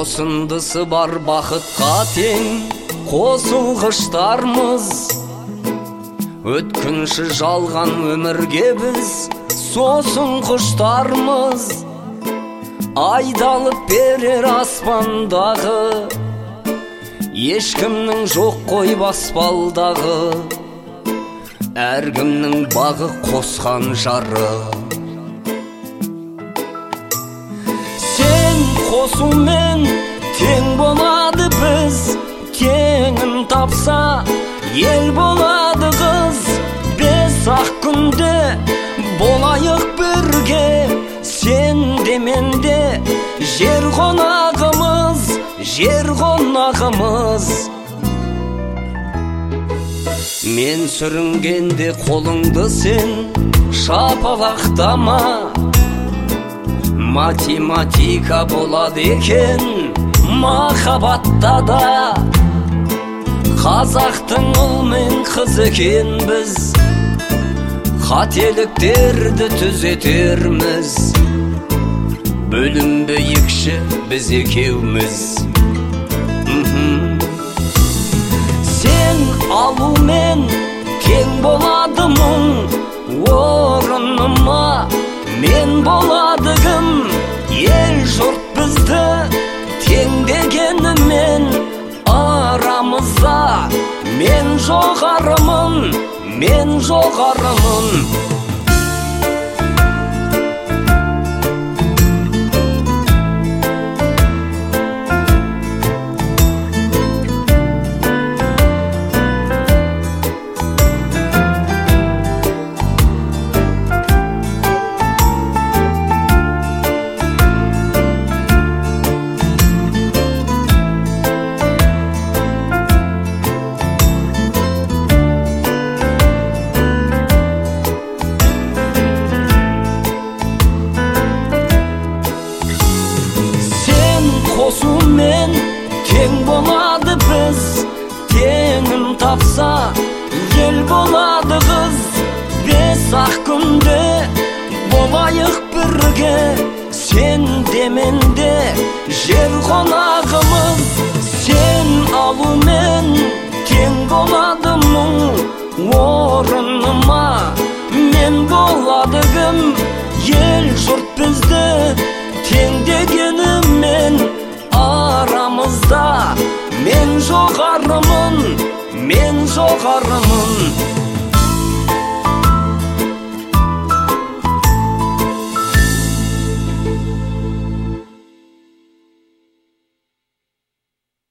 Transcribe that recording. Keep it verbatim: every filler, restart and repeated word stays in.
осындысы бар бақытқа тең қосылғыштармыз. Өткінші жалған өмірге біз сосын құштармыз. Айдалып берер аспандағы, ешкімнің жоқ қой баспалдағы. Әркімнің бағы қосқан жары. Сен қосумен тең болады біз, теңін тапса ел болады қыз. Бес ақ күнде болайық бірге, сен де мен де жер қонағымыз, жер қонағымыз. Мен сүрінгенде қолыңды сен шапалақтама, математика болады екен махаббатта да. Қазақтың ұл мен қыз екен біз, қателіктерді түзетерміз. Бөлінбейікші біз екеуміз. Сен алумен кең болады мұң, орыныма мен болады кім? Ел жұрт бізді теңдегенімен, арамызда мен жоғарымын, мен жоғарымын. Қосумен тең болады біз, теңін тапса ел болады қыз. Бес ақ күнде болайық бірге, сен де мен де жер қонағымыз. Сен алумен тең болады мұң, орыныма мен болады кім? Ел жұрт бізді теңдегенімен, арамызда мен жоғарымын, мен жоғарымын.